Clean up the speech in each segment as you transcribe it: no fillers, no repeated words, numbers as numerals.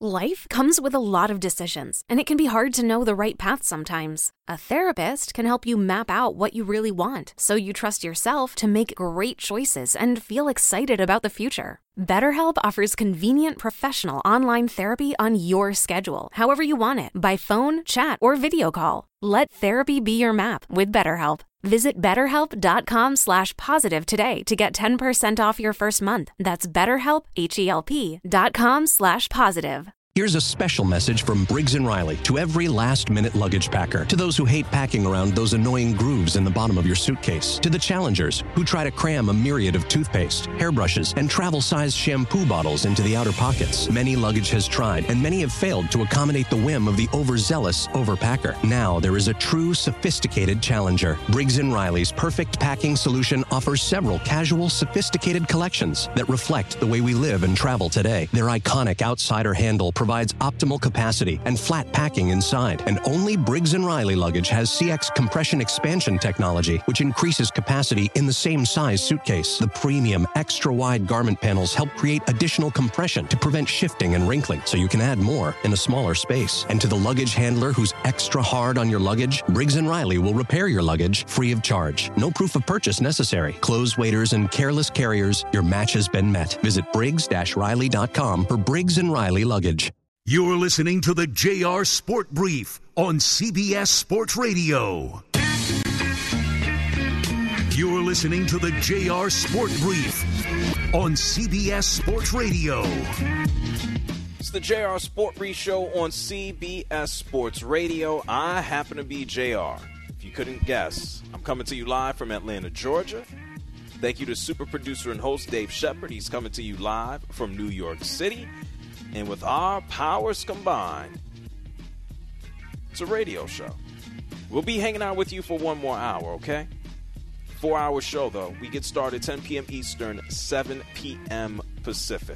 Life comes with a lot of decisions, and it can be hard to know the right path sometimes. A therapist can help you map out what you really want, so you trust yourself to make great choices and feel excited about the future. BetterHelp offers convenient professional online therapy on your schedule, however you want it, by phone, chat, or video call. Let therapy be your map with BetterHelp. Visit BetterHelp.com/positive today to get 10% off your first month. That's BetterHelp, HELP.com/positive. Here's a special message from Briggs & Riley to every last-minute luggage packer, to those who hate packing around those annoying grooves in the bottom of your suitcase, to the challengers who try to cram a myriad of toothpaste, hairbrushes, and travel-sized shampoo bottles into the outer pockets. Many luggage has tried, and many have failed to accommodate the whim of the overzealous overpacker. Now there is a true sophisticated challenger. Briggs & Riley's perfect packing solution offers several casual, sophisticated collections that reflect the way we live and travel today. Their iconic outsider handle provides optimal capacity and flat packing inside. And only Briggs & Riley luggage has CX compression expansion technology, which increases capacity in the same size suitcase. The premium extra-wide garment panels help create additional compression to prevent shifting and wrinkling, so you can add more in a smaller space. And to the luggage handler who's extra hard on your luggage, Briggs & Riley will repair your luggage free of charge. No proof of purchase necessary. Closed waiters and careless carriers, your match has been met. Visit Briggs-Riley.com for Briggs & Riley luggage. You're listening to the JR Sport Brief on CBS Sports Radio. You're listening to the JR Sport Brief on CBS Sports Radio. It's the JR Sport Brief show on CBS Sports Radio. I happen to be JR. If you couldn't guess, I'm coming to you live from Atlanta, Georgia. Thank you to super producer and host Dave Shepard. He's coming to you live from New York City. And with our powers combined, it's a radio show. We'll be hanging out with you for one more hour, okay? 4-hour show, though. We get started 10 p.m. Eastern, 7 p.m. Pacific.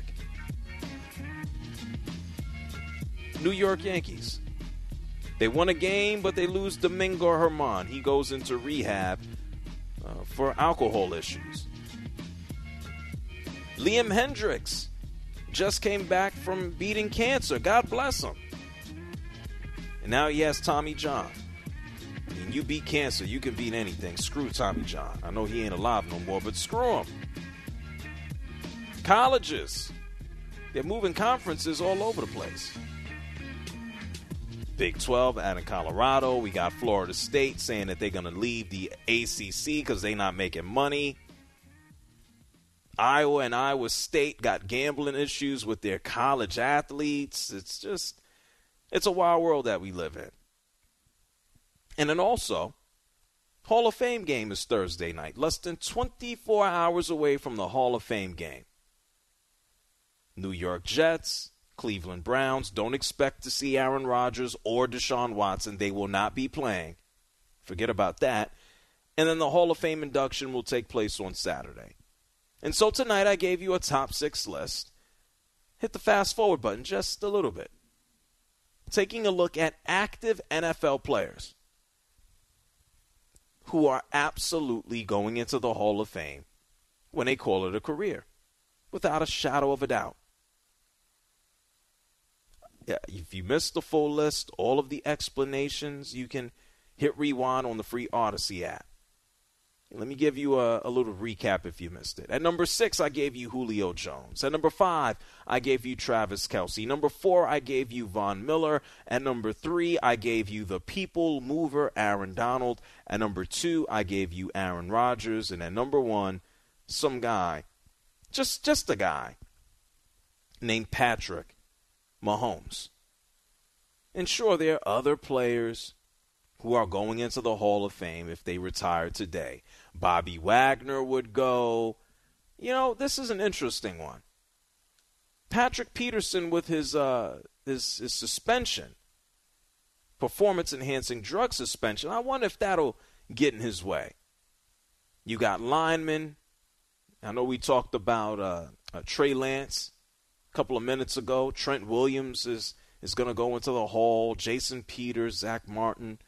New York Yankees. They won a game, but they lose Domingo Germán. He goes into rehab for alcohol issues. Liam Hendricks just came back from beating cancer. God bless him. And now he has Tommy John. I mean, you beat cancer, you can beat anything. Screw Tommy John. I know he ain't alive no more, but screw him. Colleges. They're moving conferences all over the place. Big 12 out in Colorado. We got Florida State saying that they're going to leave the ACC because they're not making money. Iowa and Iowa State got gambling issues with their college athletes. It's a wild world that we live in. And then also, Hall of Fame game is Thursday night, less than 24 hours away from the Hall of Fame game. New York Jets, Cleveland Browns. Don't expect to see Aaron Rodgers or Deshaun Watson. They will not be playing. Forget about that. And then the Hall of Fame induction will take place on Saturday. And so tonight I gave you a top 6 list. Hit the fast forward button just a little bit. Taking a look at active NFL players who are absolutely going into the Hall of Fame when they call it a career, without a shadow of a doubt. Yeah, if you missed the full list, all of the explanations, you can hit rewind on the free Odyssey app. Let me give you a little recap if you missed it. At number 6, I gave you Julio Jones. At number 5, I gave you Travis Kelce. Number 4, I gave you Von Miller. At number 3, I gave you the people mover, Aaron Donald. At number 2, I gave you Aaron Rodgers. And at number 1, some guy, just a guy, named Patrick Mahomes. And sure, there are other players who are going into the Hall of Fame if they retire today. Bobby Wagner would go. You know, this is an interesting one. Patrick Peterson with his suspension, performance-enhancing drug suspension, I wonder if that'll get in his way. You got linemen. I know we talked about Trey Lance a couple of minutes ago. Trent Williams is going to go into the Hall. Jason Peters, Zach Martin.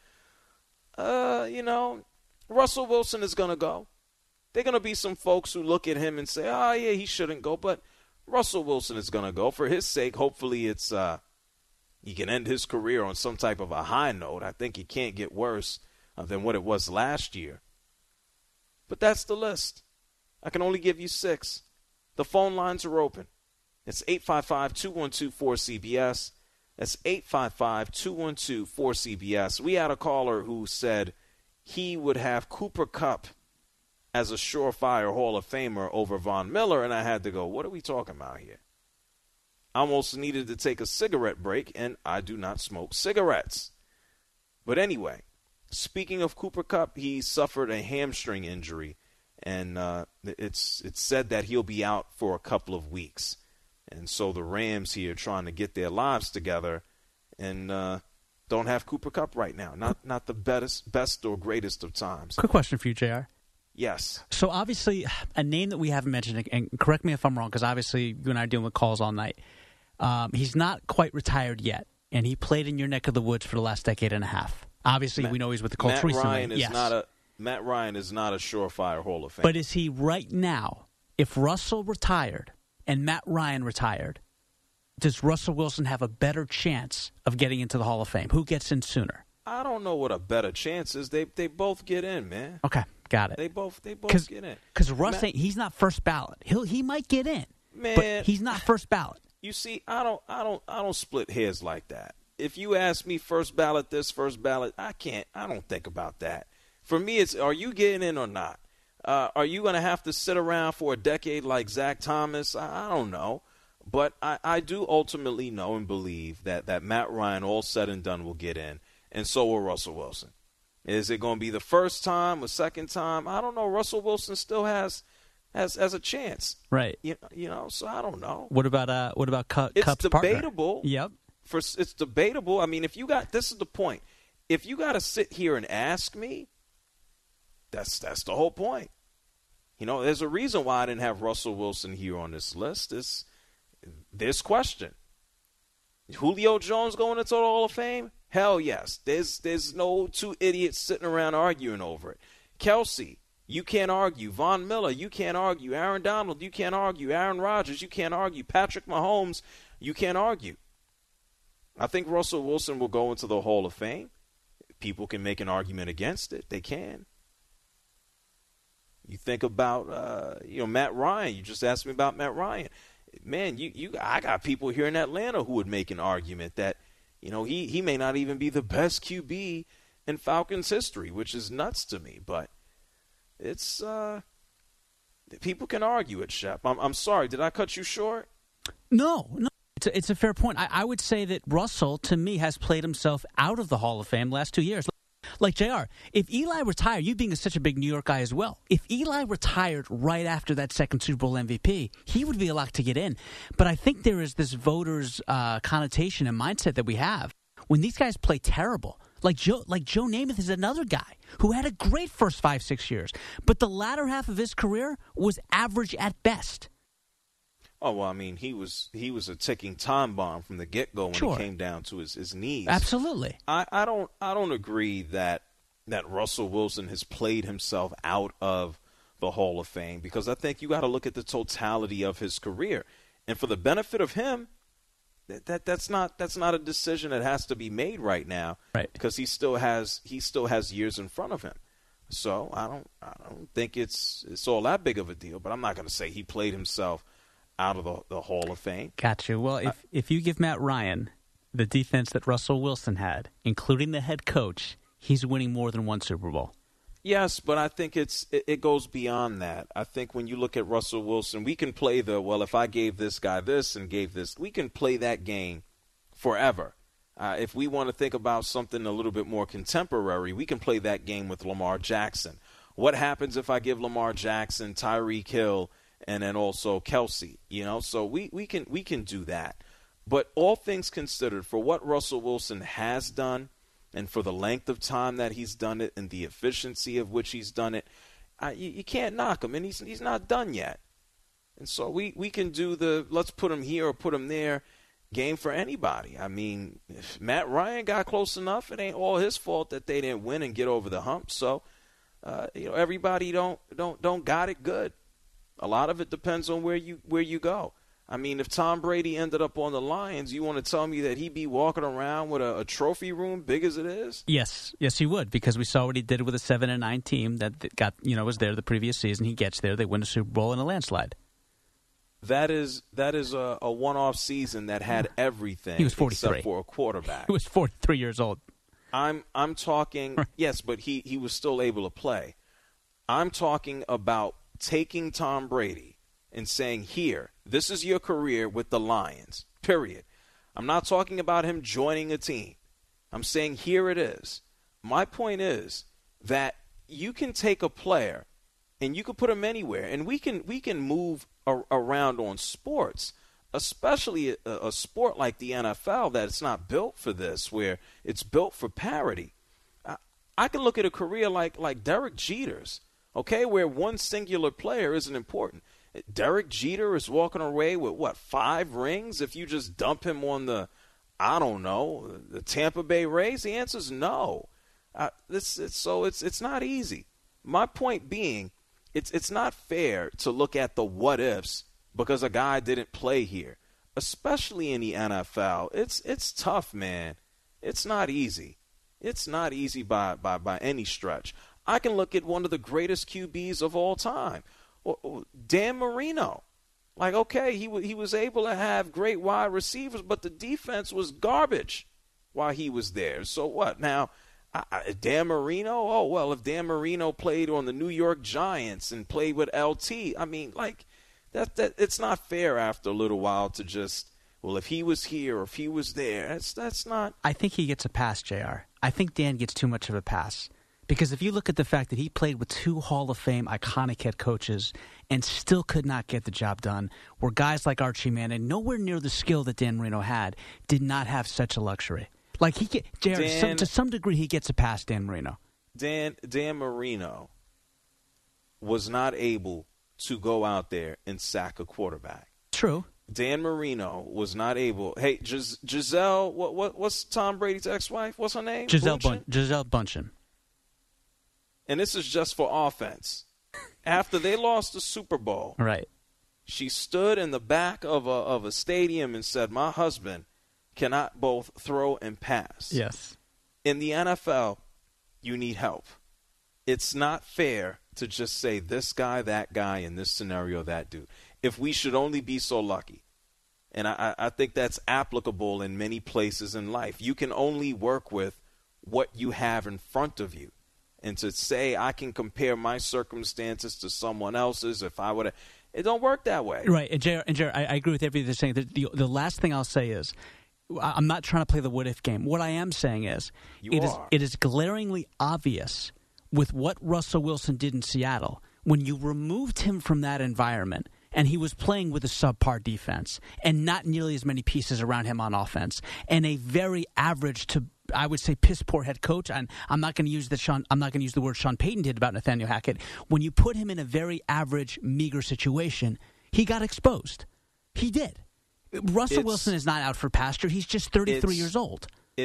Russell Wilson is going to go. There are going to be some folks who look at him and say, oh, yeah, he shouldn't go. But Russell Wilson is going to go. For his sake, hopefully it's he can end his career on some type of a high note. I think it can't get worse than what it was last year. But that's the list. I can only give you 6. The phone lines are open. It's 855-212-4CBS. That's 855-212-4CBS. We had a caller who said he would have Cooper Kupp as a surefire Hall of Famer over Von Miller, and I had to go, what are we talking about here? I almost needed to take a cigarette break, and I do not smoke cigarettes. But anyway, speaking of Cooper Kupp, he suffered a hamstring injury, and it's said that he'll be out for a couple of weeks. And so the Rams here trying to get their lives together and don't have Cooper Kupp right now. Not the best or greatest of times. Quick question for you, JR. Yes. So obviously, a name that we haven't mentioned, and correct me if I'm wrong, because obviously you and I are dealing with calls all night. He's not quite retired yet, and he played in your neck of the woods for the last decade and a half. Obviously, we know he's with the Colts recently. Matt Ryan is not a surefire Hall of Fame. But is he right now, if Russell retired and Matt Ryan retired, does Russell Wilson have a better chance of getting into the Hall of Fame? Who gets in sooner? I don't know what a better chance is. They both get in, man. Okay, got it. They both get in. Because Russ he's not first ballot. He might get in, man, but he's not first ballot. You see, I don't split hairs like that. If you ask me first ballot this, first ballot, I don't think about that. For me, it's are you getting in or not? Are you going to have to sit around for a decade like Zach Thomas? I don't know. But I do ultimately know and believe that Matt Ryan, all said and done, will get in. And so will Russell Wilson. Is it going to be the first time or second time? I don't know. Russell Wilson still has a chance. Right. You know, so I don't know. What about Kupp's It's partner? debatable. Yep. It's debatable. I mean, this is the point. If you got to sit here and ask me, that's the whole point. You know, there's a reason why I didn't have Russell Wilson here on this list. This question. Julio Jones going into the Hall of Fame? Hell yes. There's no two idiots sitting around arguing over it. Kelsey, you can't argue. Von Miller, you can't argue. Aaron Donald, you can't argue. Aaron Rodgers, you can't argue. Patrick Mahomes, you can't argue. I think Russell Wilson will go into the Hall of Fame. People can make an argument against it. They can. You think about, Matt Ryan. You just asked me about Matt Ryan. Man, I got people here in Atlanta who would make an argument that, he may not even be the best QB in Falcons history, which is nuts to me. But it's people can argue it, Shep. I'm sorry. Did I cut you short? No. It's a fair point. I would say that Russell, to me, has played himself out of the Hall of Fame the last 2 years. Like, JR, if Eli retired, you being such a big New York guy as well, if Eli retired right after that second Super Bowl MVP, he would be a lock to get in. But I think there is this voters' connotation and mindset that we have when these guys play terrible. Like Joe Namath is another guy who had a great first 5-6 years, but the latter half of his career was average at best. Oh, well, I mean, he was a ticking time bomb from the get-go when it came down to his knees. Absolutely. I don't agree that Russell Wilson has played himself out of the Hall of Fame, because I think you got to look at the totality of his career. And for the benefit of him, that's not a decision that has to be made right now, right? Because he still has years in front of him. So I don't think it's all that big of a deal. But I'm not going to say he played himself out of the Hall of Fame. Got you. Well, if you give Matt Ryan the defense that Russell Wilson had, including the head coach, he's winning more than one Super Bowl. Yes, but I think it goes beyond that. I think when you look at Russell Wilson, we can play if I gave this guy this and gave this, we can play that game forever. If we want to think about something a little bit more contemporary, we can play that game with Lamar Jackson. What happens if I give Lamar Jackson, Tyreek Hill, and then also Kelsey, so we can do that. But all things considered, for what Russell Wilson has done and for the length of time that he's done it and the efficiency of which he's done it, you can't knock him, and he's not done yet. And so we can do let's put him here or put him there game for anybody. I mean, if Matt Ryan got close enough, it ain't all his fault that they didn't win and get over the hump. So, everybody don't got it good. A lot of it depends on where you go. I mean, if Tom Brady ended up on the Lions, you want to tell me that he'd be walking around with a trophy room big as it is? Yes, he would, because we saw what he did with a 7-9 team that got was there the previous season. He gets there, they win a Super Bowl in a landslide. That is a one-off season that had everything. He was 43 except for a quarterback. He was 43 years old. I'm talking yes, but he was still able to play. I'm talking about taking Tom Brady and saying, here, this is your career with the Lions, period. I'm not talking about him joining a team. I'm saying here it is. My point is that you can take a player and you can put him anywhere, and we can move around on sports, especially a sport like the NFL that it's not built for this, where it's built for parity. I can look at a career like Derek Jeter's, okay, where one singular player isn't important. Derek Jeter is walking away with, 5 rings if you just dump him on the Tampa Bay Rays? The answer is no. It's not easy. My point being, it's not fair to look at the what-ifs because a guy didn't play here, especially in the NFL. It's tough, man. It's not easy. It's not easy by any stretch. I can look at one of the greatest QBs of all time, Dan Marino. Like, okay, he was able to have great wide receivers, but the defense was garbage while he was there. So what? Now, Dan Marino? Oh, well, if Dan Marino played on the New York Giants and played with LT, I mean, like, that it's not fair after a little while to just, well, if he was here or if he was there, that's not. I think he gets a pass, JR. I think Dan gets too much of a pass. Because if you look at the fact that he played with 2 Hall of Fame iconic head coaches and still could not get the job done, where guys like Archie Manning, nowhere near the skill that Dan Marino had, did not have such a luxury. Like, to some degree, he gets a pass, Dan Marino. Dan Marino was not able to go out there and sack a quarterback. True. Dan Marino was not able. Hey, Giselle, what's Tom Brady's ex-wife? What's her name? Giselle Bundchen. And this is just for offense. After they lost the Super Bowl, right? She stood in the back of a stadium and said, "My husband cannot both throw and pass." Yes. In the NFL, you need help. It's not fair to just say this guy, that guy, in this scenario, that dude. If we should only be so lucky. And I think that's applicable in many places in life. You can only work with what you have in front of you. And to say I can compare my circumstances to someone else's, if I would have, it don't work that way. Right. And Jared, I agree with everything they're saying. The last thing I'll say is, I'm not trying to play the what-if game. What I am saying is, it is glaringly obvious with what Russell Wilson did in Seattle, when you removed him from that environment and he was playing with a subpar defense and not nearly as many pieces around him on offense and a very average to, I would say, piss poor head coach. And I'm not going to use the word Sean Payton did about Nathaniel Hackett. When you put him in a very average, meager situation, he got exposed. He did. Russell Wilson is not out for pasture. He's just 33 years old.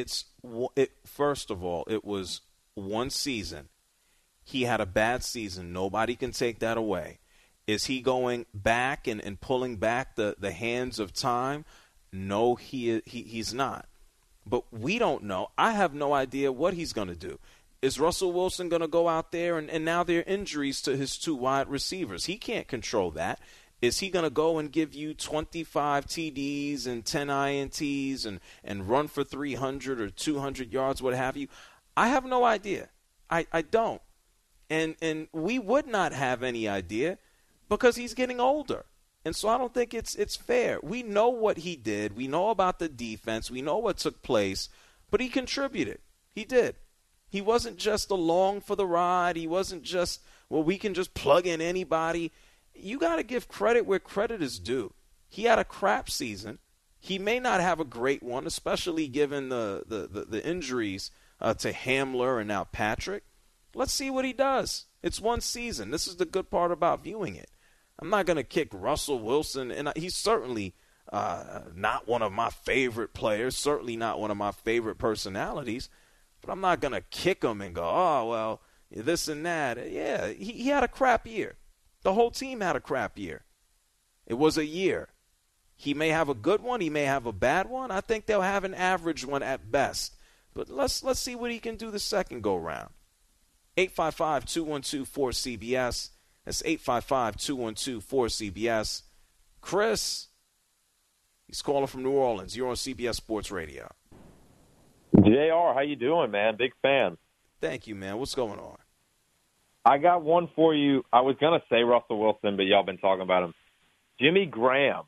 First of all, it was one season. He had a bad season. Nobody can take that away. Is he going back and pulling back the hands of time? No, he's not. But we don't know. I have no idea what he's going to do. Is Russell Wilson going to go out there and now there are injuries to his 2 wide receivers? He can't control that. Is he going to go and give you 25 TDs and 10 INTs and run for 300 or 200 yards, what have you? I have no idea. I don't. And we would not have any idea because he's getting older. And so I don't think it's fair. We know what he did. We know about the defense. We know what took place. But he contributed. He did. He wasn't just along for the ride. He wasn't just, well, we can just plug in anybody. You got to give credit where credit is due. He had a crap season. He may not have a great one, especially given the injuries to Hamler and now Patrick. Let's see what he does. It's one season. This is the good part about viewing it. I'm not going to kick Russell Wilson, and he's certainly not one of my favorite players, certainly not one of my favorite personalities, but I'm not going to kick him and go, oh, well, this and that. Yeah, he had a crap year. The whole team had a crap year. It was a year. He may have a good one. He may have a bad one. I think they'll have an average one at best. But let's see what he can do the second go-round. 855-212-4CBS. That's 855-212-4CBS. Chris, he's calling from New Orleans. You're on CBS Sports Radio. JR, how you doing, man? Big fan. Thank you, man. What's going on? I got one for you. I was going to say Russell Wilson, but y'all been talking about him. Jimmy Graham.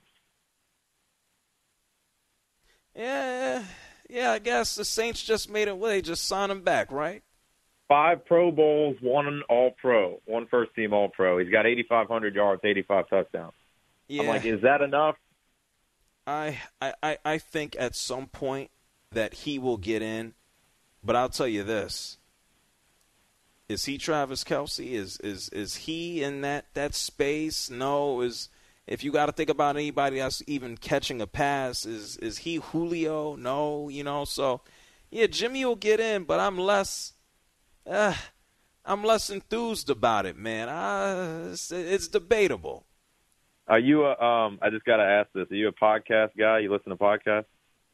Yeah, I guess the Saints just made it. Well, they just signed him back, right? 5 Pro Bowls, 1 All-Pro, 1 first-team All-Pro. He's got 8,500 yards, 85 touchdowns. Yeah. I'm like, is that enough? I think at some point that he will get in, but I'll tell you this. Is he Travis Kelce? Is he in that space? No. If you got to think about anybody that's even catching a pass, is he Julio? No, So, yeah, Jimmy will get in, but I'm less enthused about it, man. It's debatable. Are you I just got to ask this. Are you a podcast guy? You listen to podcasts?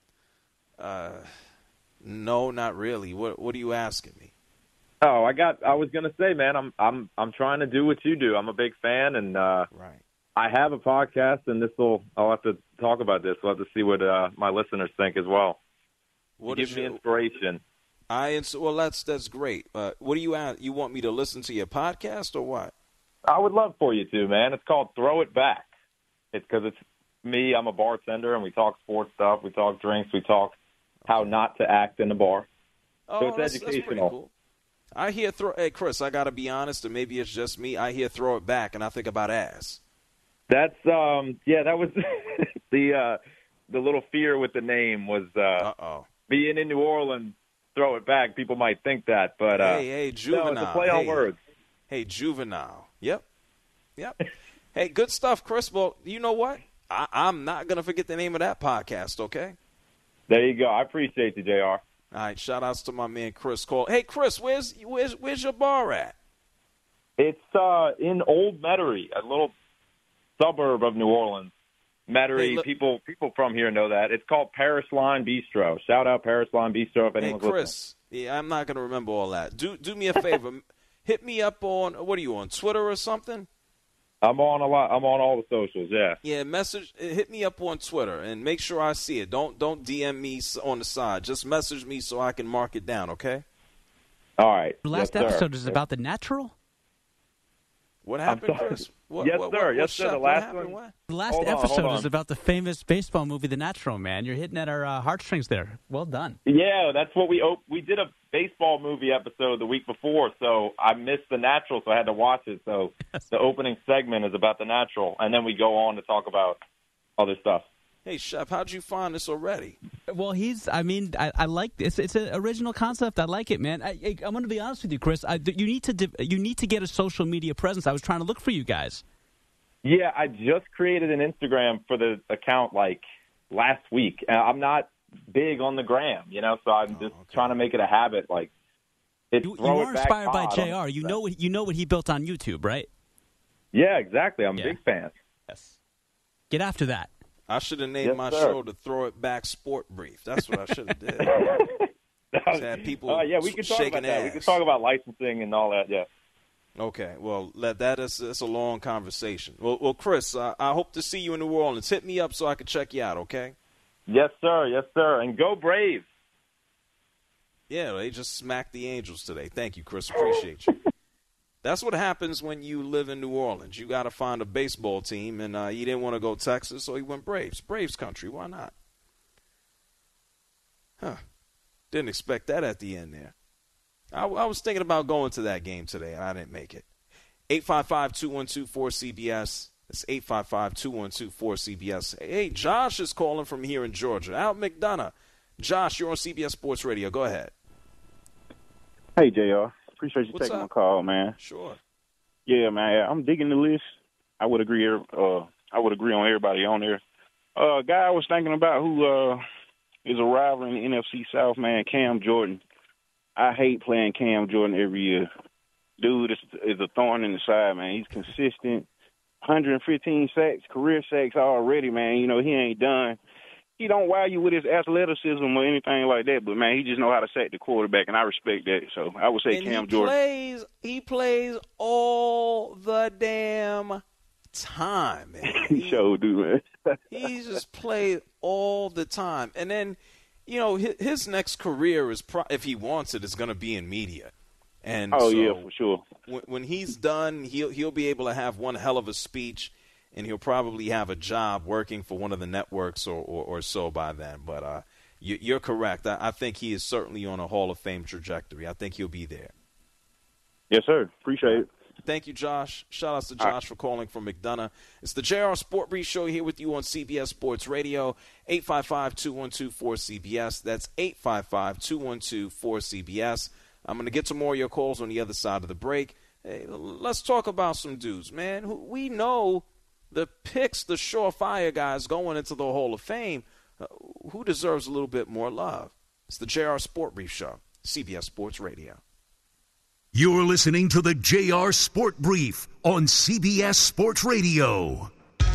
No, not really. What are you asking me? Oh, I was going to say, man, I'm trying to do what you do. I'm a big fan, and right. I have a podcast, and I'll have to talk about this. We'll have to see what my listeners think as well. What give me inspiration. Well, that's great. What do you want me to listen to your podcast or what? I would love for you to, man. It's called Throw It Back. It's because it's me. I'm a bartender, and we talk sports stuff. We talk drinks. We talk how not to act in the bar. So it's educational. That's pretty cool. I hear hey, Chris, I got to be honest, and maybe it's just me. I hear Throw It Back, and I think about ass. That's that was the little fear with the name was being in New Orleans. Throw it back. People might think that, but hey, Juvenile. No, it's a play on words. Hey, Juvenile. Yep. Hey, good stuff, Chris. Well, you know what? I'm not gonna forget the name of that podcast. Okay. There you go. I appreciate you, JR. All right. Shout outs to my man Chris Cole. Hey, Chris, where's your bar at? It's in Old Metairie, a little suburb of New Orleans. Metairie, hey, people from here know that. It's called Paris Line Bistro. Shout out Paris Line Bistro if anyone's listening. Hey, Chris, listening. Yeah, I'm not going to remember all that. Do me a favor. Hit me up on, what are you, on Twitter or something? I'm on a lot. I'm on all the socials, yeah. Yeah, hit me up on Twitter and make sure I see it. Don't DM me on the side. Just message me so I can mark it down, okay? All right. The last episode is about the natural? What happened, Chris? Yes, sir. The last one. What? The last episode is about the famous baseball movie, The Natural, man. You're hitting at our heartstrings there. Well done. Yeah, that's what we did a baseball movie episode the week before, so I missed The Natural, so I had to watch it. So the opening segment is about The Natural, and then we go on to talk about other stuff. Hey, Chef, how'd you find this already? Well, I like this. It's an original concept. I like it, man. I'm going to be honest with you, Chris. You need to get a social media presence. I was trying to look for you guys. Yeah, I just created an Instagram for the account like last week. I'm not big on the gram, so I'm just trying to make it a habit. Like, you are inspired by JR. You know what he built on YouTube, right? Yeah, exactly. I'm a big fan. Yes. Get after that. I should have named my show to Throw It Back Sport Brief. That's what I should have did. Had people we could talk about that. Ass. We could talk about licensing and all that, yeah. Okay, well, that's a long conversation. Well, Chris, I hope to see you in New Orleans. Hit me up so I can check you out, okay? Yes, sir. Yes, sir. And go Braves. Yeah, they just smacked the Angels today. Thank you, Chris. Appreciate you. That's what happens when you live in New Orleans. You got to find a baseball team, and he didn't want to go Texas, so he went Braves. Braves country, why not? Huh. Didn't expect that at the end there. I was thinking about going to that game today, and I didn't make it. 855-212-4CBS. That's 855-212-4CBS. Hey, Josh is calling from here in Georgia. Al McDonough. Josh, you're on CBS Sports Radio. Go ahead. Hey, JR. Appreciate you taking my call, man. Sure. Yeah, man. I'm digging the list. I would agree. I would agree on everybody on there. Guy I was thinking about who is a rival in the NFC South, man, Cam Jordan. I hate playing Cam Jordan every year. Dude is a thorn in the side, man. He's consistent. 115 sacks, career sacks already, man. You know, he ain't done. He don't wow you with his athleticism or anything like that, but, man, he just know how to sack the quarterback, and I respect that. So I would say Cam Jordan. He plays all the damn time, man. He sure do, man. He just plays all the time. And then, you know, his next career is, if he wants it, is going to be in media. And yeah, for sure. When he's done, he'll be able to have one hell of a speech, and he'll probably have a job working for one of the networks or so by then. But you're correct. I think he is certainly on a Hall of Fame trajectory. I think he'll be there. Yes, sir. Appreciate it. Thank you, Josh. Shout-outs to Josh for calling from McDonough. It's the JR Sport Brief Show here with you on CBS Sports Radio, 855-212-4CBS. That's 855-212-4CBS. I'm going to get to more of your calls on the other side of the break. Hey, let's talk about some dudes, man. We know the picks, the surefire guys going into the Hall of Fame. Who deserves a little bit more love? It's the JR Sport Brief Show, CBS Sports Radio. You're listening to the JR Sport Brief on CBS Sports Radio.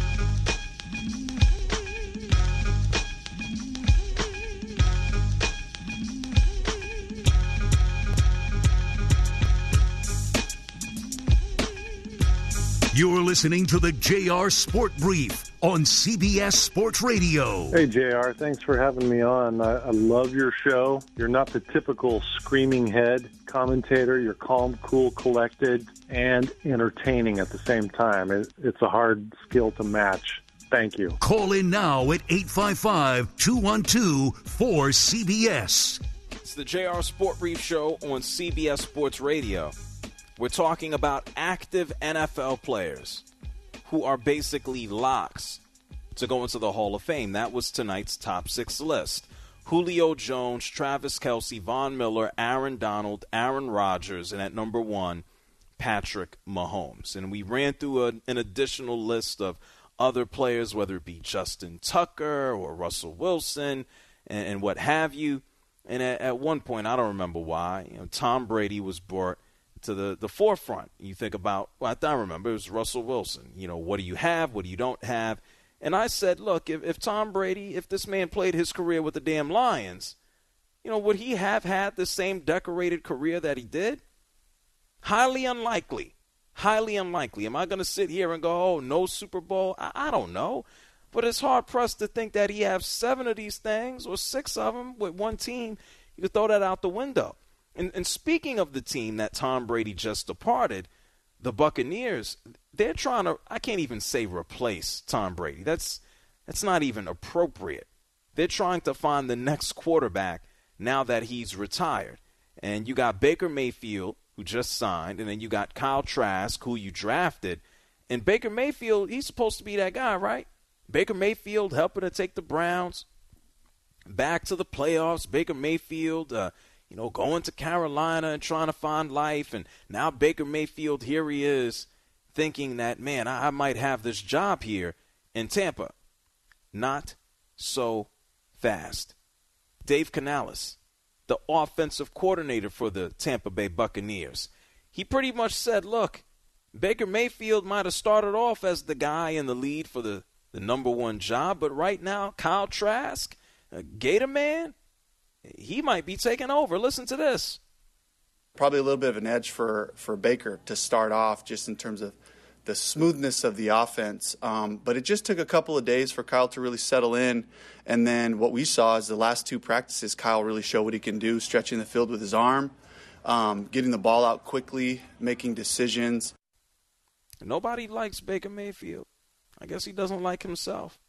You're listening to the JR Sport Brief on CBS Sports Radio. Hey, JR, thanks for having me on. I love your show. You're not the typical screaming head commentator. You're calm, cool, collected, and entertaining at the same time. It's a hard skill to match. Thank you. Call in now at 855-212-4CBS. It's the JR Sport Brief Show on CBS Sports Radio. We're talking about active NFL players who are basically locks to go into the Hall of Fame. That was tonight's top 6 list. Julio Jones, Travis Kelce, Von Miller, Aaron Donald, Aaron Rodgers, and at number 1, Patrick Mahomes. And we ran through an additional list of other players, whether it be Justin Tucker or Russell Wilson and what have you. And at one point, I don't remember why, Tom Brady was brought to the forefront. You think about, I remember it was Russell Wilson. What do you have? What do you don't have? And I said, look, if Tom Brady, if this man played his career with the damn Lions, would he have had the same decorated career that he did? Highly unlikely. Highly unlikely. Am I going to sit here and go, oh, no Super Bowl? I don't know. But it's hard-pressed to think that he has 7 of these things or 6 of them with one team. You could throw that out the window. And speaking of the team that Tom Brady just departed, the Buccaneers, they're trying to, I can't even say replace Tom Brady. That's not even appropriate. They're trying to find the next quarterback now that he's retired. And you got Baker Mayfield, who just signed, and then you got Kyle Trask, who you drafted. And Baker Mayfield, he's supposed to be that guy, right? Baker Mayfield helping to take the Browns back to the playoffs. Baker Mayfield, going to Carolina and trying to find life. And now Baker Mayfield, here he is thinking that, man, I might have this job here in Tampa. Not so fast. Dave Canales, the offensive coordinator for the Tampa Bay Buccaneers, he pretty much said, look, Baker Mayfield might have started off as the guy in the lead for the number 1 job, but right now, Kyle Trask, Gator Man, he might be taking over. Listen to this. Probably a little bit of an edge for Baker to start off just in terms of the smoothness of the offense. But it just took a couple of days for Kyle to really settle in. And then what we saw is the last 2 practices, Kyle really showed what he can do, stretching the field with his arm, getting the ball out quickly, making decisions. Nobody likes Baker Mayfield. I guess he doesn't like himself.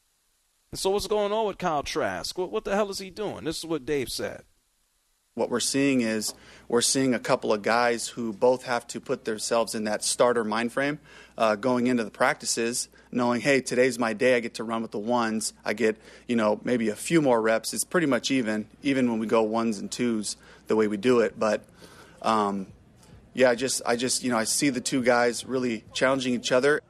And so what's going on with Kyle Trask? What the hell is he doing? This is what Dave said. What we're seeing is we're seeing a couple of guys who both have to put themselves in that starter mind frame going into the practices, knowing, hey, today's my day. I get to run with the ones. I get, maybe a few more reps. It's pretty much even when we go 1s and 2s the way we do it. But, I see the 2 guys really challenging each other.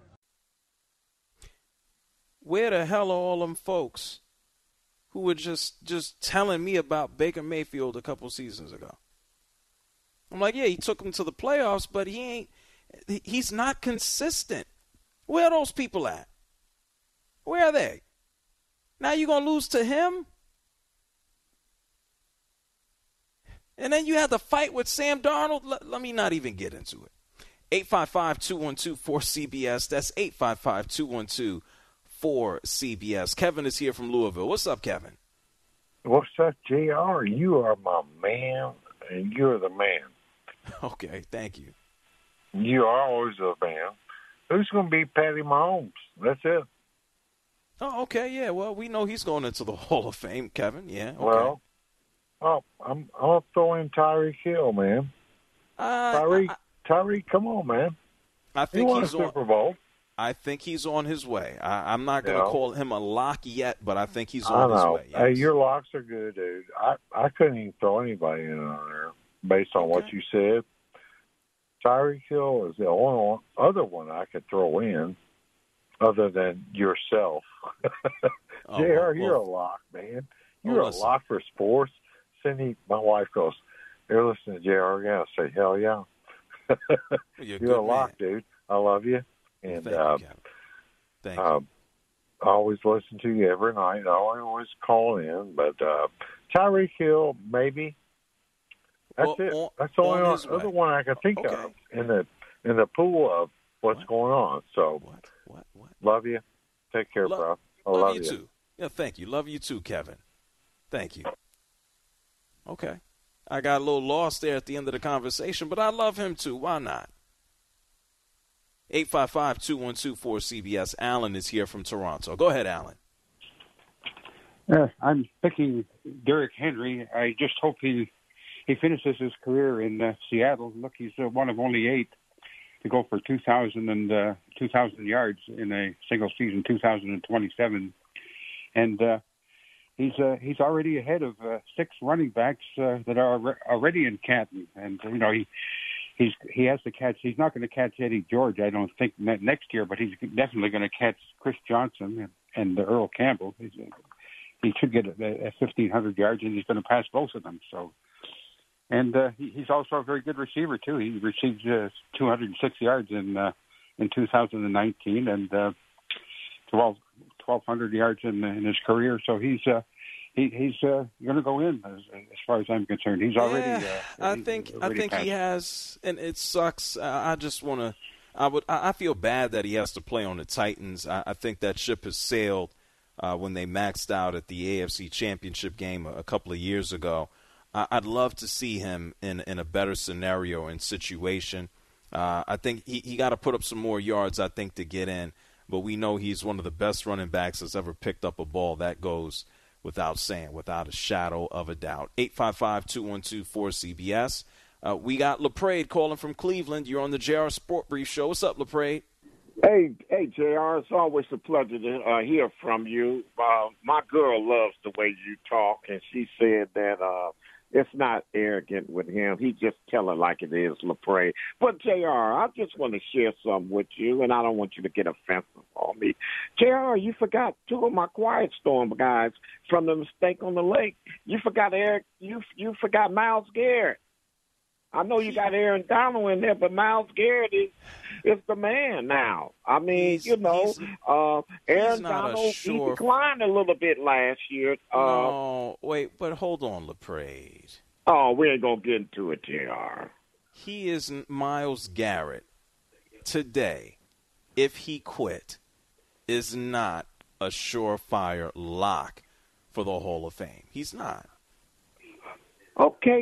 Where the hell are all them folks who were just telling me about Baker Mayfield a couple seasons ago? I'm like, yeah, he took him to the playoffs, but he's not consistent. Where are those people at? Where are they? Now you're going to lose to him? And then you had to fight with Sam Darnold? Let me not even get into it. 855-212-4CBS. That's 855-212-4CBS. Kevin is here from Louisville. What's up, Kevin? What's up, JR? You are my man, and you're the man. Okay, thank you. You are always a man. Who's going to be Patty Mahomes? That's it. Oh, okay, yeah. Well, we know he's going into the Hall of Fame, Kevin. Yeah, okay. Well, I'm going to throw in Tyreek Hill, man. Tyreek, come on, man. I think he's on Super Bowl. I think he's on his way. I'm not going to call him a lock yet, but I think he's on his way. Yes. Hey, your locks are good, dude. I couldn't even throw anybody in on there based on what you said. Tyreek Hill is the only other one I could throw in other than yourself. JR, you're a lock, man. You're a lock for sports. Cindy, my wife, goes, "You're listening to JR." Yeah, I say, hell yeah. You're a lock, dude. I love you. And Thank you. I always listen to you every night. I always call in. But Tyreek Hill, maybe. That's it. That's the only other one I can think of in the pool of what's going on. So, what? Love you. Take care, bro. I love you too. Yeah, thank you. Love you too, Kevin. Thank you. Okay. I got a little lost there at the end of the conversation, but I love him too. Why not? 855-212-4CBS. Alan is here from Toronto. Go ahead, Alan. I'm picking Derrick Henry. I just hope he finishes his career in Seattle. Look, he's one of only 8 to go for 2,000 yards in a single season, 2027. And he's already ahead of 6 running backs that are already in Canton. And, he has to catch. He's not going to catch Eddie George, I don't think, next year, but he's definitely going to catch Chris Johnson and Earl Campbell. He should get 1,500 yards, and he's going to pass both of them. So, and he's also a very good receiver too. He received 206 yards in 2019, and 1,200 yards in his career. So he's going to go in as far as I'm concerned. He's already. I think he has, and it sucks. I just want to. I feel bad that he has to play on the Titans. I think that ship has sailed when they maxed out at the AFC Championship game a couple of years ago. I'd love to see him in a better scenario and situation. I think he got to put up some more yards, I think, to get in. But we know he's one of the best running backs that's ever picked up a ball. That goes without saying, without a shadow of a doubt. 855-212-4CBS. We got LaPrade calling from Cleveland. You're on the JR Sport Brief Show. What's up, LaPrade? Hey, JR, it's always a pleasure to hear from you. My girl loves the way you talk, and she said that it's not arrogant with him. He just tell it like it is, LaPrade. But, JR, I just want to share something with you, and I don't want you to get offensive on me. JR, you forgot 2 of my Quiet Storm guys from the mistake on the lake. You forgot Eric. You forgot Myles Garrett. I know you got Aaron Donald in there, but Myles Garrett is the man now. I mean, Aaron Donald, he declined a little bit last year. No, wait, but hold on, LaPrade. Oh, we ain't going to get into it, JR. He is Myles Garrett today, if he quit, is not a surefire lock for the Hall of Fame. He's not. Okay,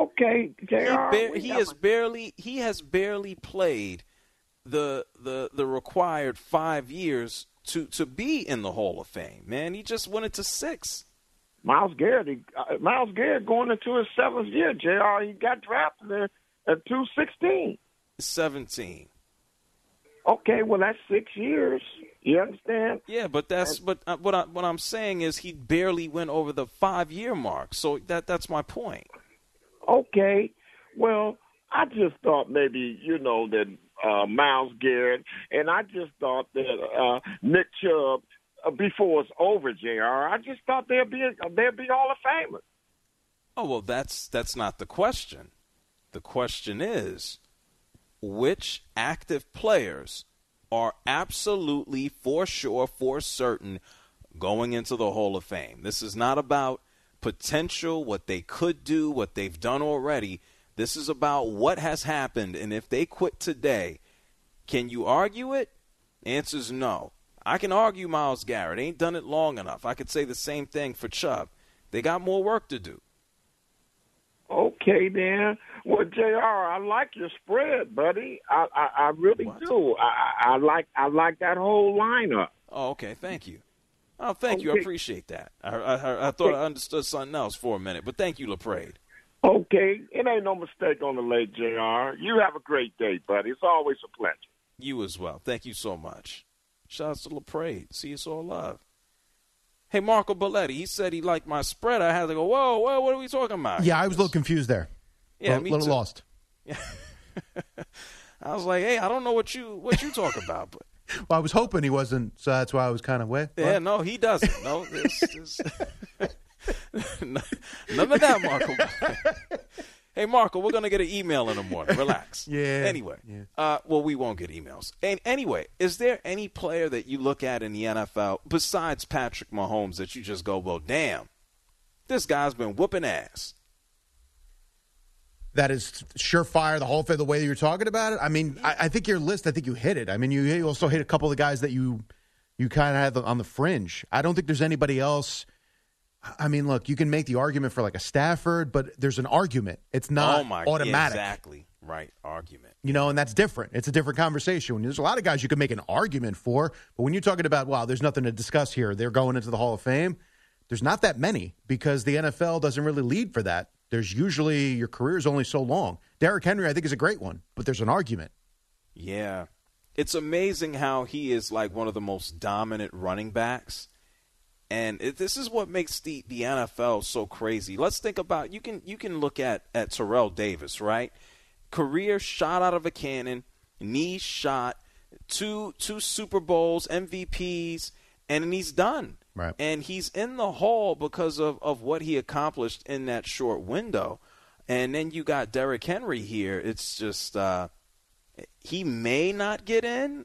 JR. He has barely played the required 5 years to be in the Hall of Fame. Man, he just went into 6. Myles Garrett going into his 7th year. JR, he got drafted there at 216. 17. Okay, well that's 6 years. You understand? Yeah, but what I'm saying is he barely went over the 5-year mark. So that's my point. Okay, well I just thought maybe that Myles Garrett, and I just thought that Nick Chubb before it's over, JR. I just thought they'd be Hall of Famers. Oh well, that's not the question. The question is, which active players are absolutely, for sure, for certain, going into the Hall of Fame. This is not about potential, what they could do, what they've done already. This is about what has happened, and if they quit today, can you argue it? Answer's no. I can argue Myles Garrett. Ain't done it long enough. I could say the same thing for Chubb. They got more work to do. Okay, then. Well, JR, I like your spread, buddy. I really do. I like that whole lineup. Oh, okay. Thank you. Oh, thank you. I appreciate that. I thought I understood something else for a minute, but thank you, LaPrade. Okay. It ain't no mistake on the late, JR. You have a great day, buddy. It's always a pleasure. You as well. Thank you so much. Shouts to LaPrade. See, it's all love. Hey, Marco Belletti, he said he liked my spread. I had to go, whoa, what are we talking about? Yeah, I was a little confused there. Yeah, me a little lost. Yeah. I was like, hey, I don't know what you talk about. But well, I was hoping he wasn't, so that's why I was kind of way. Yeah, no, he doesn't. No, none of that, Marco. Hey, Marco, we're going to get an email in the morning. Relax. Yeah. Anyway, yeah. Well, we won't get emails. And anyway, is there any player that you look at in the NFL besides Patrick Mahomes that you just go, well, damn, this guy's been whooping ass? That is surefire, the whole thing, the way that you're talking about it. I mean, I think your list, I think you hit it. I mean, you also hit a couple of the guys that you kind of had on the fringe. I don't think there's anybody else. I mean, look, you can make the argument for like a Stafford, but there's an argument. It's not automatic. Yeah, exactly. Right. Argument. You know, and that's different. It's a different conversation. There's a lot of guys you can make an argument for, but when you're talking about, wow, there's nothing to discuss here, they're going into the Hall of Fame, there's not that many because the NFL doesn't really lead for that. There's usually your career is only so long. Derrick Henry, I think, is a great one, but there's an argument. Yeah. It's amazing how he is like one of the most dominant running backs. And this is what makes the NFL so crazy. Let's think about, you can look at Terrell Davis, right? Career shot out of a cannon, knee shot, two Super Bowls, MVPs, and he's done. Right. And he's in the Hall because of what he accomplished in that short window. And then you got Derrick Henry here. It's just he may not get in.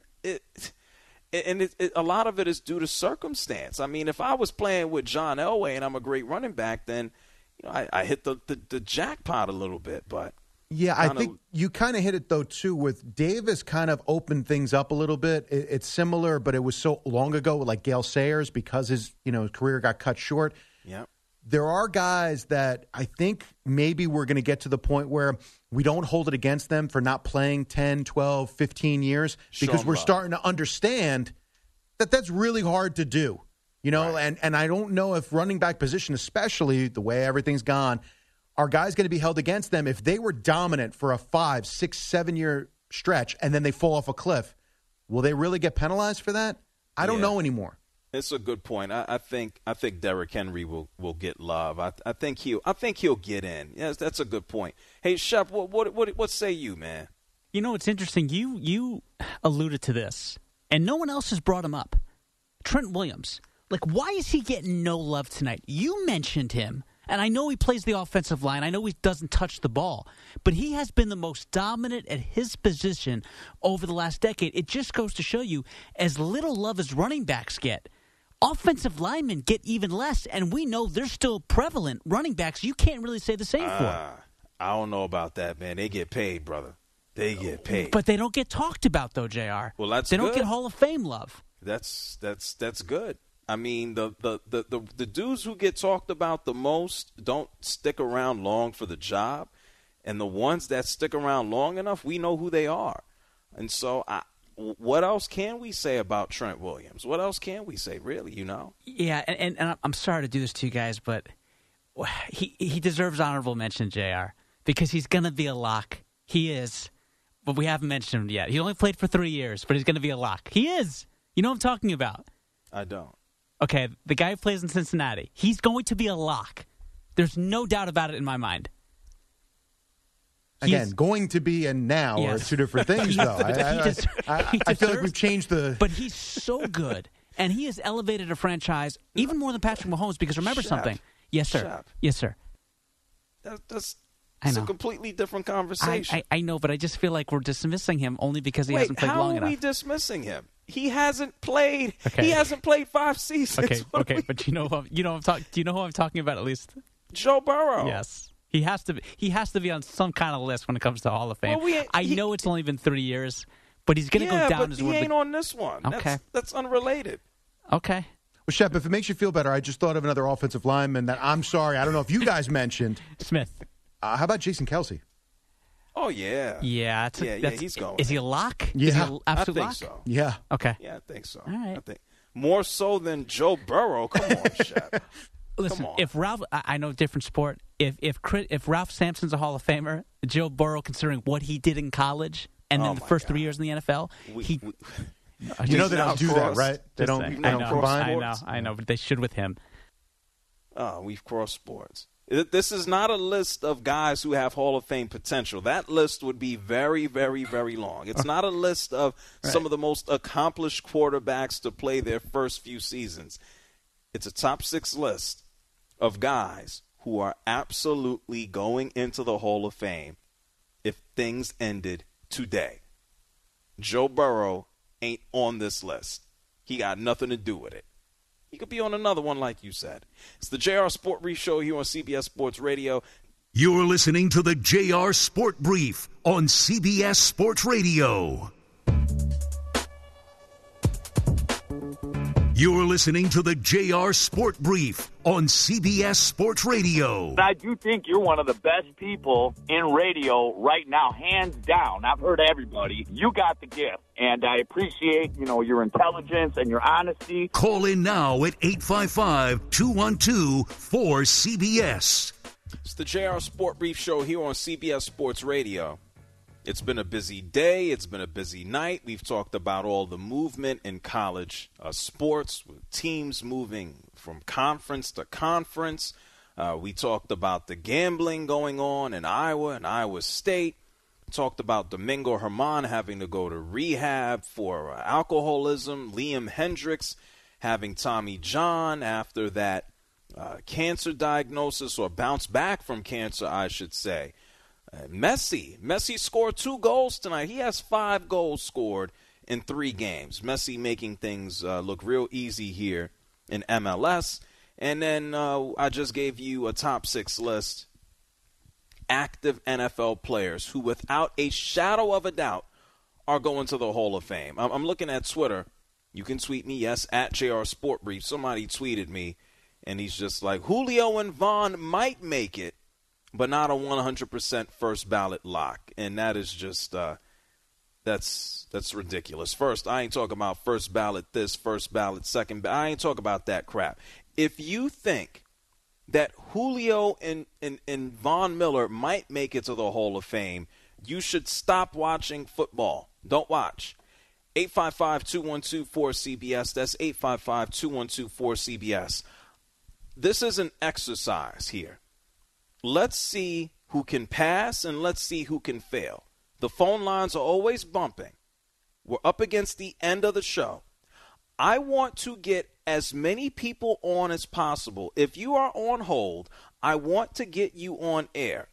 A lot of it is due to circumstance. I mean, if I was playing with John Elway and I'm a great running back, then I hit the jackpot a little bit. But yeah, I think you kind of hit it, though, too, with Davis kind of opened things up a little bit. It's similar, but it was so long ago, like Gale Sayers, because his career got cut short. Yeah. There are guys that I think maybe we're going to get to the point where we don't hold it against them for not playing 10, 12, 15 years because we're starting to understand that that's really hard to do. Right. And I don't know if running back position, especially the way everything's gone, are guys going to be held against them if they were dominant for a 5, 6, 7 year stretch and then they fall off a cliff? Will they really get penalized for that? I don't know anymore. It's a good point. I think Derrick Henry will get love. I think he'll get in. Yes, that's a good point. Hey, Shep, what say you, man? You know, it's interesting. You alluded to this, and no one else has brought him up. Trent Williams. Like, why is he getting no love tonight? You mentioned him. And I know he plays the offensive line. I know he doesn't touch the ball. But he has been the most dominant at his position over the last decade. It just goes to show you, as little love as running backs get, offensive linemen get even less. And we know they're still prevalent. Running backs, you can't really say the same for. I don't know about that, man. They get paid, brother. They get paid. But they don't get talked about, though, JR. Well, that's They don't good. get Hall of Fame love. That's good. I mean, the dudes who get talked about the most don't stick around long for the job, and the ones that stick around long enough, we know who they are. And so, what else can we say about Trent Williams? What else can we say, really? Yeah, and I'm sorry to do this to you guys, but he deserves honorable mention, JR, because he's going to be a lock. He is, but we haven't mentioned him yet. He only played for 3 years, but he's going to be a lock. He is. You know what I'm talking about? I don't. Okay, the guy who plays in Cincinnati, he's going to be a lock. There's no doubt about it in my mind. Again, going to be and now are two different things, though. I feel like we've changed the... But he's so good, and he has elevated a franchise even more than Patrick Mahomes, because remember something. Yes, sir. Shep. Yes, sir. It's a completely different conversation. I know, but I just feel like we're dismissing him only because he hasn't played long enough. How are we dismissing him? He hasn't played. Okay. He hasn't played 5 seasons. Okay, but do you know who I'm talking about at least? Joe Burrow. Yes. He has to be on some kind of list when it comes to Hall of Fame. Well, I know it's only been 3 years, but he's going to go down as one of the... he ain't on this one. Okay. That's unrelated. Okay. Well, Shep, if it makes you feel better, I just thought of another offensive lineman that I'm sorry, I don't know if you guys mentioned. Smith. How about Jason Kelsey? Oh, yeah. Yeah, he's going. Is he a lock? Yeah. Is he an absolute I think lock? so. Yeah. Okay. Yeah, I think so. All right. I think more so than Joe Burrow. Come on, Shep. Listen, if Ralph, I know different sport. If Ralph Sampson's a Hall of Famer, Joe Burrow, considering what he did in college and then the first 3 years in the NFL, you know they don't do that, right? They don't combine. I know, but they should with him. Oh, we've crossed sports. This is not a list of guys who have Hall of Fame potential. That list would be very, very, very long. It's not a list of some of the most accomplished quarterbacks to play their first few seasons. It's a top 6 list of guys who are absolutely going into the Hall of Fame if things ended today. Joe Burrow ain't on this list. He got nothing to do with it. He could be on another one, like you said. It's the JR Sport Brief Show here on CBS Sports Radio. You're listening to the JR Sport Brief on CBS Sports Radio. You're listening to the JR Sport Brief on CBS Sports Radio. I do think you're one of the best people in radio right now, hands down. I've heard everybody. You got the gift, and I appreciate, your intelligence and your honesty. Call in now at 855-212-4CBS. It's the JR Sport Brief Show here on CBS Sports Radio. It's been a busy day. It's been a busy night. We've talked about all the movement in college sports, with teams moving from conference to conference. We talked about the gambling going on in Iowa and Iowa State. We talked about Domingo Herman having to go to rehab for alcoholism. Liam Hendricks having Tommy John after that cancer diagnosis, or bounce back from cancer, I should say. Messi scored 2 goals tonight. He has 5 goals scored in 3 games. Messi making things look real easy here in MLS. And then I just gave you a top 6 list. Active NFL players who, without a shadow of a doubt, are going to the Hall of Fame. I'm looking at Twitter. You can tweet me, yes, at JR Sport Brief. Somebody tweeted me, and he's just like, Julio and Vaughn might make it, but not a 100% first ballot lock. And that is just that's ridiculous. First, I ain't talking about first ballot this, first ballot second. I ain't talking about that crap. If you think that Julio and Von Miller might make it to the Hall of Fame, you should stop watching football. Don't watch. 855-212-4CBS. That's 855-212-4CBS. This is an exercise here. Let's see who can pass and let's see who can fail. The phone lines are always bumping. We're up against the end of the show. I want to get as many people on as possible. If you are on hold, I want to get you on air.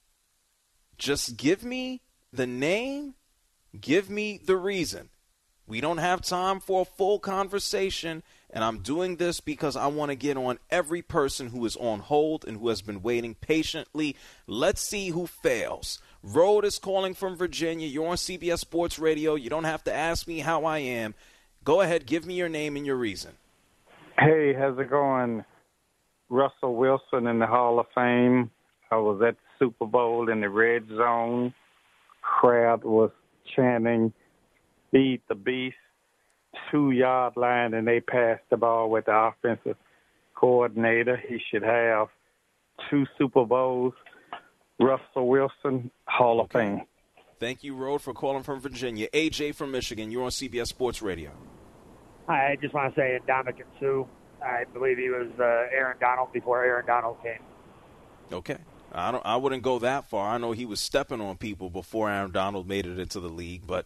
Just give me the name, give me the reason. We don't have time for a full conversation, and I'm doing this because I want to get on every person who is on hold and who has been waiting patiently. Let's see who fails. Rode is calling from Virginia. You're on CBS Sports Radio. You don't have to ask me how I am. Go ahead, give me your name and your reason. Hey, how's it going? Russell Wilson in the Hall of Fame. I was at the Super Bowl in the red zone. Crowd was chanting, "Beat the Beast," 2-yard line, and they passed the ball with the offensive coordinator. He should have 2 Super Bowls. Russell Wilson, Hall of Fame. Thank you, Rode, for calling from Virginia. AJ from Michigan, you're on CBS Sports Radio. Hi, I just want to say Ndamukong Suh. I believe he was Aaron Donald before Aaron Donald came. Okay. I wouldn't go that far. I know he was stepping on people before Aaron Donald made it into the league, but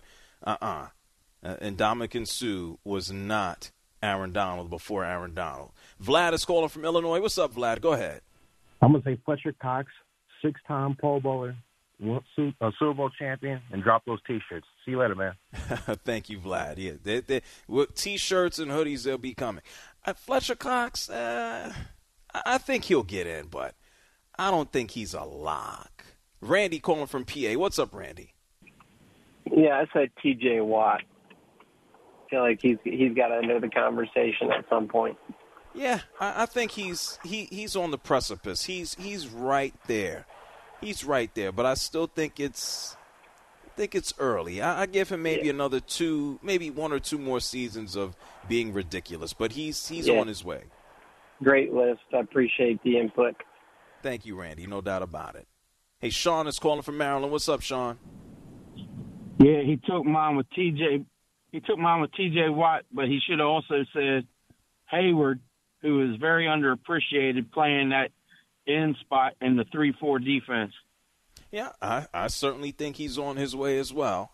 Ndamukong Suh was not Aaron Donald before Aaron Donald. Vlad is calling from Illinois. What's up, Vlad? Go ahead. I'm going to say Fletcher Cox, 6-time Pro Bowler, Super Bowl champion, and drop those T-shirts. See you later, man. Thank you, Vlad. Yeah, with T-shirts and hoodies, they'll be coming. Fletcher Cox, I think he'll get in, but I don't think he's a lock. Randy calling from PA. What's up, Randy? Yeah, I said T.J. Watt. I feel like he's got to enter the conversation at some point. Yeah, I think he's on the precipice. He's right there. He's right there, but I still think it's early. I give him maybe another 2, maybe 1 or 2 more seasons of being ridiculous, but he's on his way. Great list. I appreciate the input. Thank you, Randy. No doubt about it. Hey, Sean is calling from Maryland. What's up, Sean? Yeah, he took mine with T.J. Watt, but he should have also said Hayward, who is very underappreciated, playing that end spot in the 3-4 defense. Yeah, I certainly think he's on his way as well.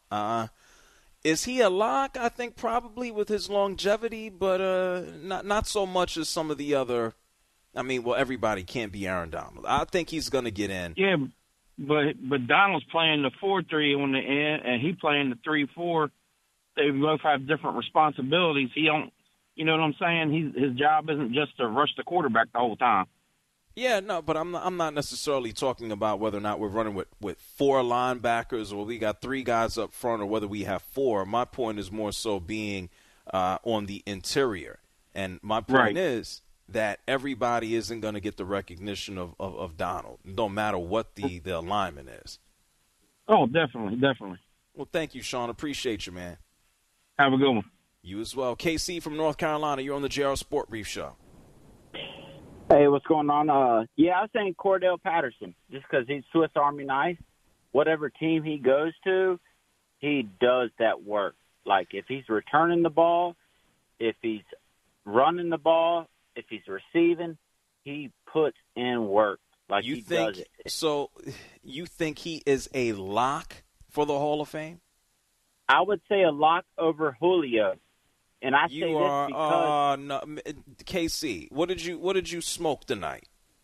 Is he a lock? I think probably with his longevity, but not so much as some of the other. I mean, well, everybody can't be Aaron Donald. I think he's going to get in. Yeah, but Donald's playing the 4-3 on the end, and he playing the 3-4. They both have different responsibilities. He don't, you know what I'm saying? His job isn't just to rush the quarterback the whole time. Yeah, no, but I'm not necessarily talking about whether or not we're running with 4 linebackers or we got 3 guys up front or whether we have 4. My point is more so being on the interior. And my point is that everybody isn't going to get the recognition of Donald. It don't matter what the alignment is. Oh, definitely. Well, thank you, Sean. Appreciate you, man. Have a good one. You as well. KC from North Carolina, you're on the JR Sport Brief Show. Hey, what's going on? I was saying Cordell Patterson, just because he's Swiss Army knife. Whatever team he goes to, he does that work. Like, if he's returning the ball, if he's running the ball, if he's receiving, he puts in work. Like, he does it. So you think he is a lock for the Hall of Fame? I would say a lock over Julio. And I say this because no, KC, what did you smoke tonight?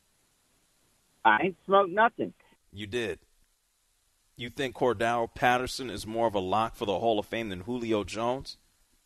I ain't smoked nothing. You did. You think Cordell Patterson is more of a lock for the Hall of Fame than Julio Jones?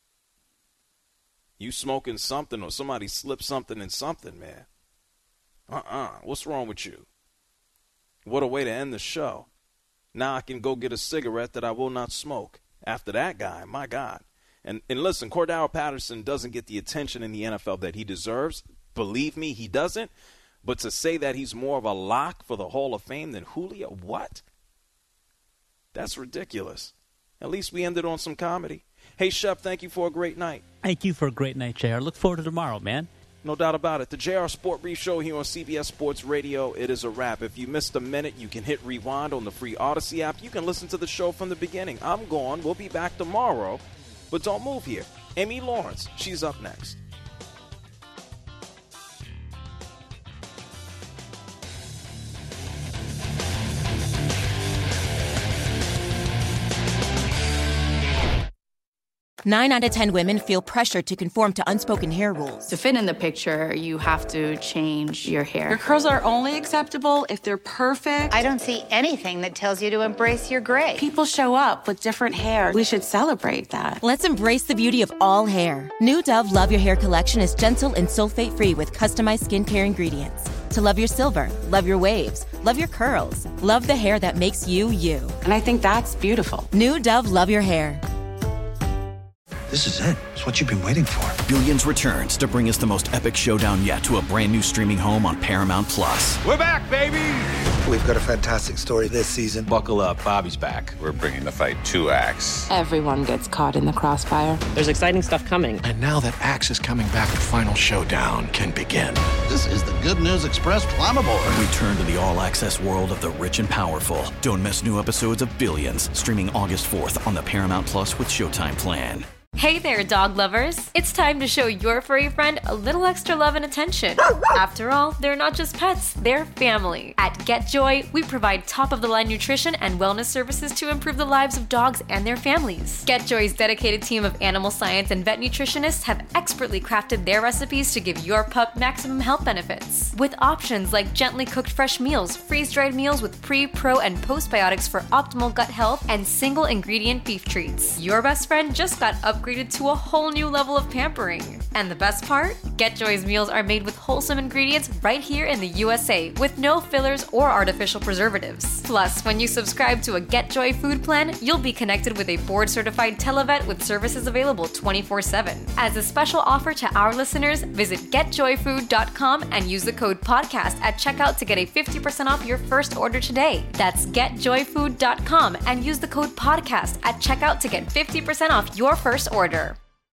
You smoking something or somebody slipped something in something, man. What's wrong with you? What a way to end the show. Now I can go get a cigarette that I will not smoke. After that guy, my God. And listen, Cordell Patterson doesn't get the attention in the NFL that he deserves. Believe me, he doesn't. But to say that he's more of a lock for the Hall of Fame than Julio, what? That's ridiculous. At least we ended on some comedy. Hey, Chef, thank you for a great night. Thank you for a great night, JR. Look forward to tomorrow, man. No doubt about it. The JR Sport Brief Show here on CBS Sports Radio. It is a wrap. If you missed a minute, you can hit rewind on the free Odyssey app. You can listen to the show from the beginning. I'm gone. We'll be back tomorrow. But don't move here. Amy Lawrence, she's up next. Nine out of 10 women feel pressured to conform to unspoken hair rules. To fit in the picture, you have to change your hair. Your curls are only acceptable if they're perfect. I don't see anything that tells you to embrace your gray. People show up with different hair. We should celebrate that. Let's embrace the beauty of all hair. New Dove Love Your Hair collection is gentle and sulfate-free with customized skincare ingredients. To love your silver, love your waves, love your curls, love the hair that makes you, you. And I think that's beautiful. New Dove Love Your Hair. This is it. It's what you've been waiting for. Billions returns to bring us the most epic showdown yet to a brand new streaming home on Paramount Plus. We're back, baby! We've got a fantastic story this season. Buckle up, Bobby's back. We're bringing the fight to Axe. Everyone gets caught in the crossfire. There's exciting stuff coming. And now that Axe is coming back, the final showdown can begin. This is the Good News Express Climb Aboard. Return to the all-access world of the rich and powerful. Don't miss new episodes of Billions, streaming August 4th on the Paramount Plus with Showtime plan. Hey there, dog lovers. It's time to show your furry friend a little extra love and attention. After all, they're not just pets, they're family. At GetJoy, we provide top-of-the-line nutrition and wellness services to improve the lives of dogs and their families. GetJoy's dedicated team of animal science and vet nutritionists have expertly crafted their recipes to give your pup maximum health benefits. With options like gently cooked fresh meals, freeze-dried meals with pre, pro, and postbiotics for optimal gut health, and single-ingredient beef treats. Your best friend just got upgraded to a whole new level of pampering. And the best part? GetJoy's meals are made with wholesome ingredients right here in the USA with no fillers or artificial preservatives. Plus, when you subscribe to a GetJoy food plan, you'll be connected with a board-certified televet with services available 24/7. As a special offer to our listeners, visit getjoyfood.com and use the code podcast at checkout to get a 50% off your first order today. That's getjoyfood.com and use the code podcast at checkout to get 50% off your first order.